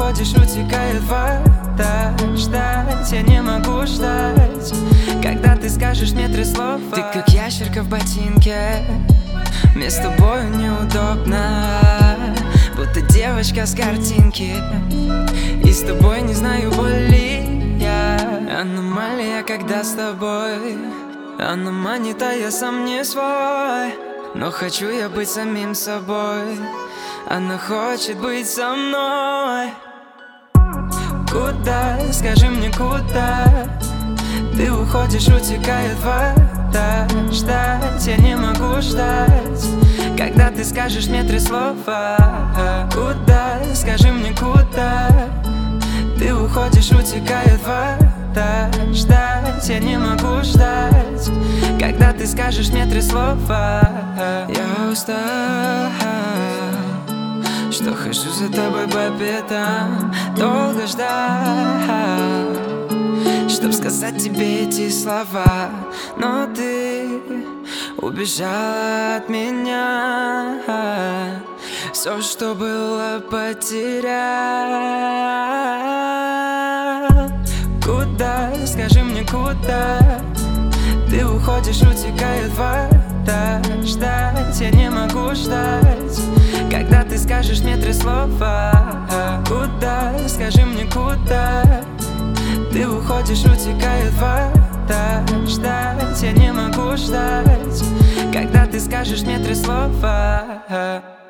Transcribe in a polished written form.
уходишь, утекает вода. Ждать я не могу ждать, когда ты скажешь мне 3 слова. Ты как ящерка в ботинке, мне с тобой неудобно, будто девочка с картинки. И с тобой не знаю боли я. Аномалия, когда с тобой. Она манит, а я сам не свой. Но хочу я быть самим собой. Она хочет быть со мной. Куда, скажи мне, куда ты уходишь, утекает вода. Ждать я не могу ждать, когда ты скажешь мне 3 слова. Куда, скажи мне, куда ты уходишь, утекает вода. Ждать я не могу ждать, когда ты скажешь мне 3 слова. Я устал, что хожу за тобой по пятам. Долго ждал, чтоб сказать тебе эти слова, но ты убежала от меня. Все, что было, потерял. Куда, скажи мне, куда ты уходишь, утекает вода. Ждать я не могу ждать, когда ты скажешь мне 3 слова. Куда, скажи мне, куда ты уходишь, утекает вода. Ждать я не могу ждать, когда ты скажешь мне 3 слова.